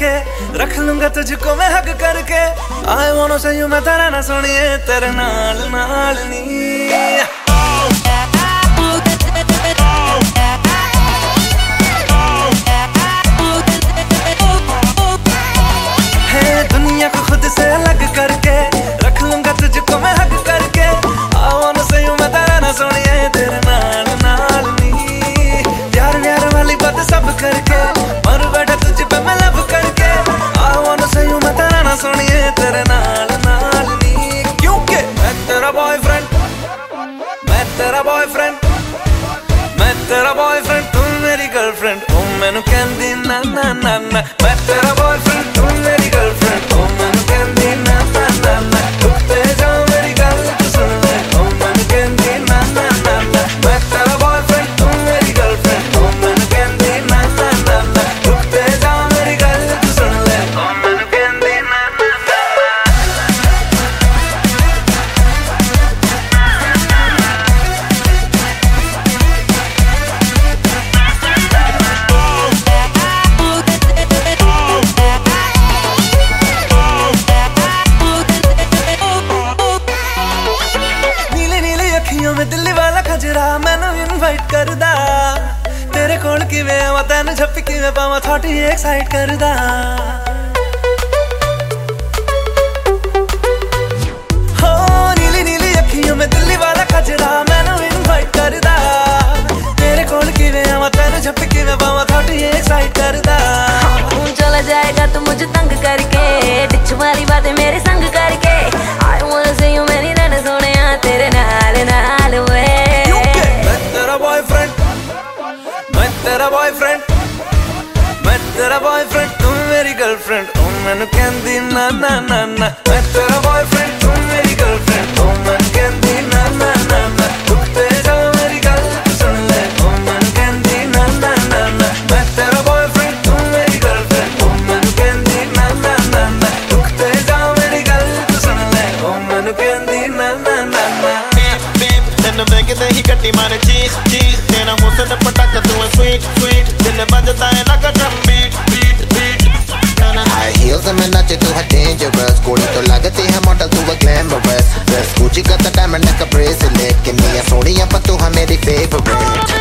करके, रख लूंगा तुझको मैं हक करके। I wanna say you मैं तेरा ना सुनिए, तेरे नाल नाल नी। दुनिया को खुद से अलग करके, रख लूंगा तुझको मैं हक करके। I wanna say you मैं तेरा ना सुनिए, तेरे नाल नाल नी। प्यार प्यार वाली बात सब करके, मर बैठा तुझ पे मैं लब करके। I wanna say you मैं तेरा ना सुनिए, तेरे नाल नाल नी। क्योंकि मैं तेरा बॉयफ्रेंड, मैं तेरा बॉयफ्रेंड, मैं तेरा बॉयफ्रेंड, तू मेरी गर्लफ्रेंड। ओ मैनू कहंदी ना ना ना ना, मैं तेरा बॉयफ्रेंड, तू मेरी गर्लफ्रेंड। ओ मैनू कहंदी ना ना ना ना, रुकते जाओ मेरी गल तू सुन ले। ओ मैनू कहंदी ना ना ना ना, मैं तेरा बॉयफ्रेंड, तू मेरी गर्लफ्रेंड। ओ मैनू कहंदी ना ना ना ना, रुकते जाओ मेरी गल तू सुन ले। ओ मैनू कहंदी ना ना ना। मैं दिल्ली वाला खजरा मैनू इनवाइट करदा, तेरे कोल किवें आवां तैनू झप्पी किवें पावां, थोड़ी एक्साइट करदा। हो नीली नीली अखियों में दिल्ली वाला खजरा मैनू इनवाइट करदा, तेरे कोल किवें आवां तैनू झप्पी किवें पावां, थोड़ी एक्साइट करदा। चला जाएगा तू मुझे तंग करके, डिच वाली बातें मेरे संग करके। I wanna say you मेरी रन सोनिया, तेरे नाल नाल वे। मैं तेरा बॉयफ्रेंड, मैं तेरा बॉयफ्रेंड, मैं तेरा बॉयफ्रेंड, तू मेरी गर्लफ्रेंड। ओ मैनू कहंदी ना ना ना ना, मैं तेरा बॉयफ्रेंड, तू मेरी गर्लफ्रेंड। ओ मैनू कहंदी ना ना ना ना, रुकते जाओ मेरी गल तू सुन ले। ओ मैनू कहंदी ना ना ना ना, मैं तेरा बॉयफ्रेंड, तू मेरी गर्लफ्रेंड। ओ मैनू कहंदी ना ना ना ना, रुकते जाओ मेरी गल तू सुन ले। ओ मैनू कहंदी ना ना ना ना। ਤੈਨੂੰ ਵੇਖਦੇ ਹੀ ਗੱਡੀ ਮਾਰੇ ਚੀਸ ਚੀਸ, ਤੇਰਾ ਮੂੰਹ ਤੇ ਪਟਾਕਾ ਤੂੰ sweet sweet, ਦਿਲ ਵੱਜਦਾ ਹੈ ਨਾ ਕਦਮ beat beat beat। High heels and मैं नाचे तू है dangerous, गोली तो लगती है मॉडल तू है glamorous, dress Gucci का तो diamond का bracelet, किन्नियां सोनियां पर तू है मेरी favorite।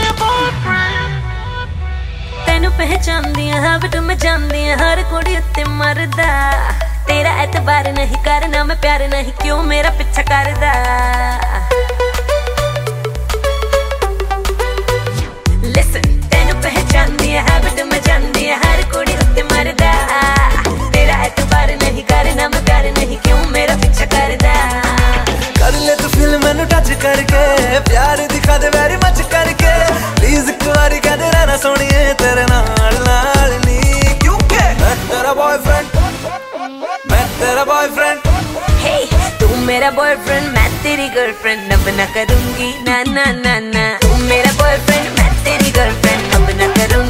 ਤੈਨੂੰ ਪਹਿਚਾਨਦੀ ਹਾਂ ਬਟ ਮੈਂ ਜਾਣਦੀ ਹਾਂ ਹਰ ਕੁੜੀ ਉੱਤੇ ਮਰਦਾ, ਤੇਰਾ ਐਤਬਾਰ ਨਹੀਂ ਕਰਨਾ ਮੈਂ ਪਿਆਰ ਨਹੀਂ ਕਿਉਂ ਮੇਰਾ ਪਿੱਛਾ ਕਰਦਾ। Listen, ਤੈਨੂੰ ਪਹਿਚਾਨਦੀ ਹਾਂ ਬਟ ਮੈਂ ਜਾਣਦੀ ਹਾਂ ਹਰ ਕੁੜੀ ਉੱਤੇ ਮਰਦਾ, ਤੇਰਾ ਐਤਬਾਰ ਨਹੀਂ ਕਰਨਾ ਮੈਂ ਪਿਆਰ ਨਹੀਂ ਕਿਉਂ ਮੇਰਾ ਪਿੱਛਾ ਕਰਦਾ। कर ले तू फील मैनू टच करके, प्यार दिखा दे वेरी मच करके, प्लीज एक बारी कह दे रहना सोनिए, तेरे नाल नाल नी। क्योंकि मैं तेरा बॉयफ्रेंड, मैं तेरा बॉयफ्रेंड। Hey, तू मेरा बॉयफ्रेंड मैं तेरी गर्लफ्रेंड, अब ना करूंगी ना ना ना ना। तू मेरा बॉयफ्रेंड मैं तेरी गर्लफ्रेंड, अब ना करूंगी।